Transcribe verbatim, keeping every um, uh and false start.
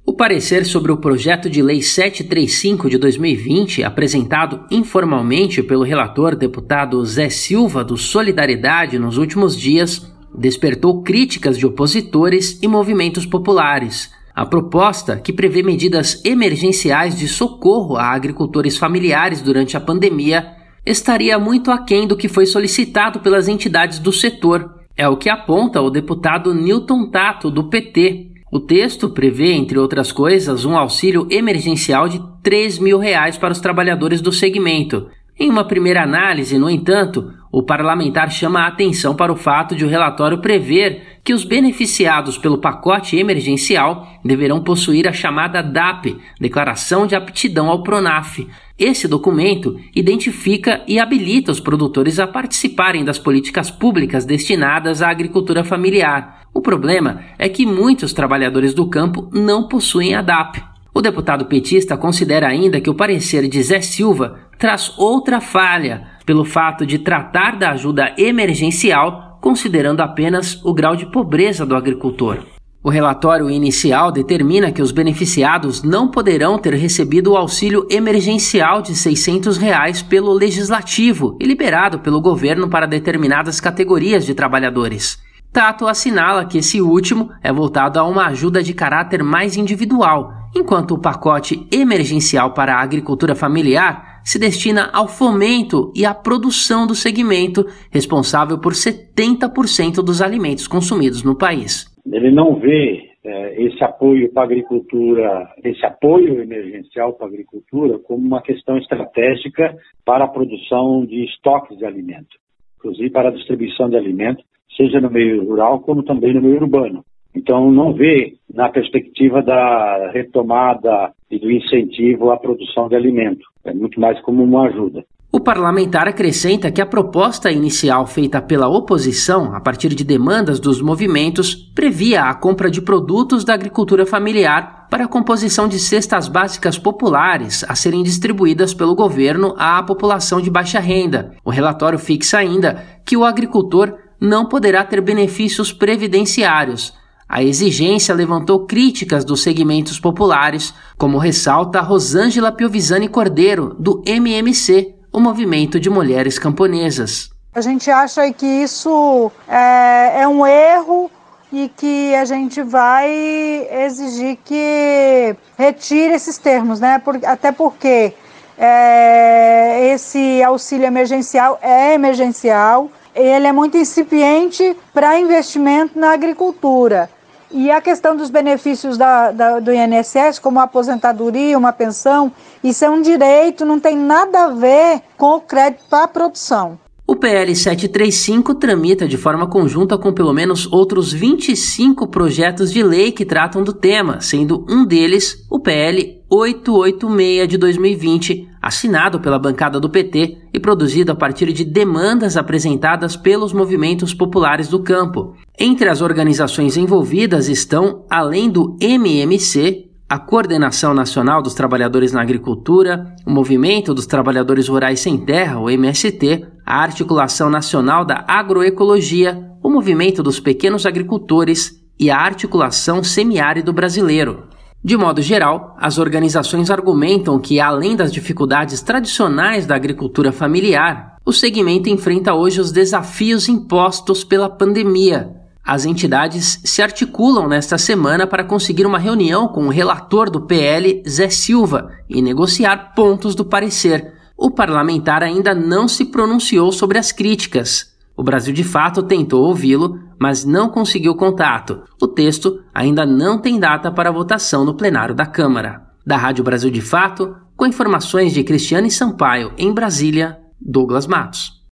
O parecer sobre o projeto de lei setecentos e trinta e cinco de dois mil e vinte, apresentado informalmente pelo relator deputado Zé Silva do Solidariedade nos últimos dias, despertou críticas de opositores e movimentos populares. A proposta, que prevê medidas emergenciais de socorro a agricultores familiares durante a pandemia, estaria muito aquém do que foi solicitado pelas entidades do setor. É o que aponta o deputado Newton Tato, do P T. O texto prevê, entre outras coisas, um auxílio emergencial de três mil reais para os trabalhadores do segmento. Em uma primeira análise, no entanto, o parlamentar chama a atenção para o fato de o relatório prever que os beneficiados pelo pacote emergencial deverão possuir a chamada D A P, Declaração de Aptidão ao PRONAF. Esse documento identifica e habilita os produtores a participarem das políticas públicas destinadas à agricultura familiar. O problema é que muitos trabalhadores do campo não possuem a D A P. O deputado petista considera ainda que o parecer de Zé Silva traz outra falha, pelo fato de tratar da ajuda emergencial considerando apenas o grau de pobreza do agricultor. O relatório inicial determina que os beneficiados não poderão ter recebido o auxílio emergencial de seiscentos reais pelo Legislativo e liberado pelo governo para determinadas categorias de trabalhadores. Tato assinala que esse último é voltado a uma ajuda de caráter mais individual, enquanto o pacote emergencial para a agricultura familiar se destina ao fomento e à produção do segmento, responsável por setenta por cento dos alimentos consumidos no país. Ele não vê é, esse apoio para a agricultura, esse apoio emergencial para a agricultura como uma questão estratégica para a produção de estoques de alimento, inclusive para a distribuição de alimento, seja no meio rural como também no meio urbano. Então não vê na perspectiva da retomada e do incentivo à produção de alimento. É muito mais como uma ajuda. O parlamentar acrescenta que a proposta inicial feita pela oposição, a partir de demandas dos movimentos, previa a compra de produtos da agricultura familiar para a composição de cestas básicas populares a serem distribuídas pelo governo à população de baixa renda. O relatório fixa ainda que o agricultor não poderá ter benefícios previdenciários. A exigência levantou críticas dos segmentos populares, como ressalta Rosângela Piovisani Cordeiro, do M M C, o Movimento de Mulheres Camponesas. A gente acha que isso é, é um erro e que a gente vai exigir que retire esses termos, né? Por, até porque é, esse auxílio emergencial é emergencial, ele é muito incipiente para investimento na agricultura. E a questão dos benefícios da, da, do I N S S, como a aposentadoria, uma pensão, isso é um direito, não tem nada a ver com o crédito para a produção. O P L setecentos e trinta e cinco tramita de forma conjunta com pelo menos outros vinte e cinco projetos de lei que tratam do tema, sendo um deles o P L oitocentos e oitenta e seis de dois mil e vinte, assinado pela bancada do P T e produzido a partir de demandas apresentadas pelos movimentos populares do campo. Entre as organizações envolvidas estão, além do M M C, a Coordenação Nacional dos Trabalhadores na Agricultura, o Movimento dos Trabalhadores Rurais Sem Terra, o M S T, a Articulação Nacional da Agroecologia, o Movimento dos Pequenos Agricultores e a Articulação Semiárido Brasileiro. De modo geral, as organizações argumentam que, além das dificuldades tradicionais da agricultura familiar, o segmento enfrenta hoje os desafios impostos pela pandemia. As entidades se articulam nesta semana para conseguir uma reunião com o relator do P L, Zé Silva, e negociar pontos do parecer. O parlamentar ainda não se pronunciou sobre as críticas. O Brasil de Fato tentou ouvi-lo, mas não conseguiu contato. O texto ainda não tem data para votação no plenário da Câmara. Da Rádio Brasil de Fato, com informações de Cristiane Sampaio, em Brasília, Douglas Matos.